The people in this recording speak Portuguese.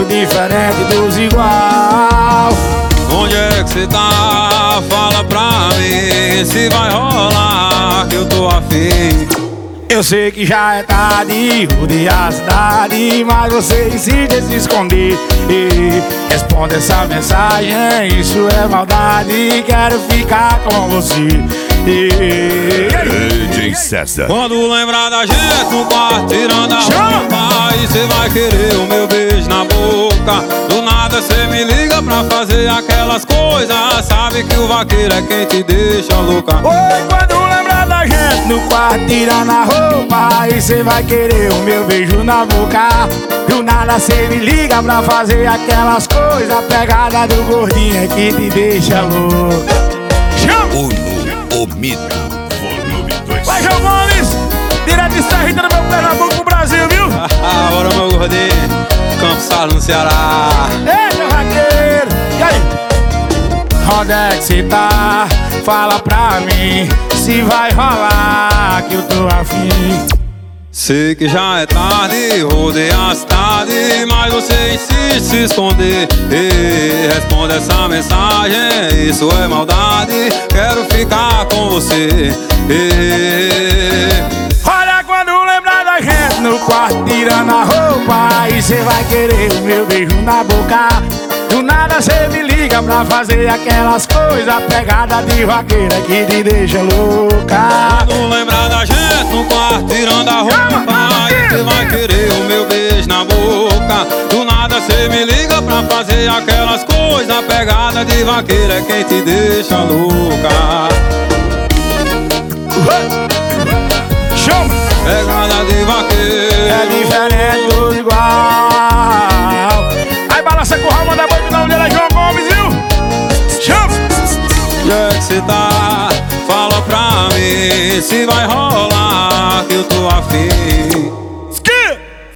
diferente dos igual. Onde é que cê tá? Fala pra mim se vai rolar que eu tô afim. Eu sei que já é tarde, rodear a cidade, mas você insiste em se esconder. Responde essa mensagem, isso é maldade, quero ficar com você. DJ César. Quando lembrar da gente no quarto tirando a roupa, aí cê vai querer o meu beijo na boca. Do nada cê me liga pra fazer aquelas coisas, sabe que o vaqueiro é quem te deixa louca. Oi, quando lembrar da gente no quarto tirando a roupa, aí cê vai querer o meu beijo na boca. Do nada cê me liga pra fazer aquelas coisas, a pegada do gordinho é que te deixa louca. O Mito, volume 2. Vai, João Gomes, direto de Serrita do meu Pernambuco pro Brasil, viu? Bora, meu gordinho, Campos Salles no Ceará. Eita, vaqueiro, e aí? Onde é que cê tá? Fala pra mim se vai rolar que eu tô afim. Sei que já é tarde, rodei a cidade, mas você insiste em se esconder. Responde essa mensagem, isso é maldade, quero ficar com você. Olha, quando lembrar da gente no quarto tirando a roupa, aí cê vai querer o meu beijo na boca. Do nada cê me liga pra fazer aquelas coisas, pegada de vaqueira que te deixa louca. Quando lembrar da gente no quarto tirando a roupa, aí cê vai querer o meu beijo na boca. Do nada cê me liga pra fazer aquelas coisas, pegada de vaqueira é quem te deixa louca. Chama! Pegada de vaqueiro É diferente do igual. Aí balança com o Raul, manda boi que não dele é João Gomes, viu? Chama! Onde é que cê tá? Fala pra mim se vai rolar que eu tô afim.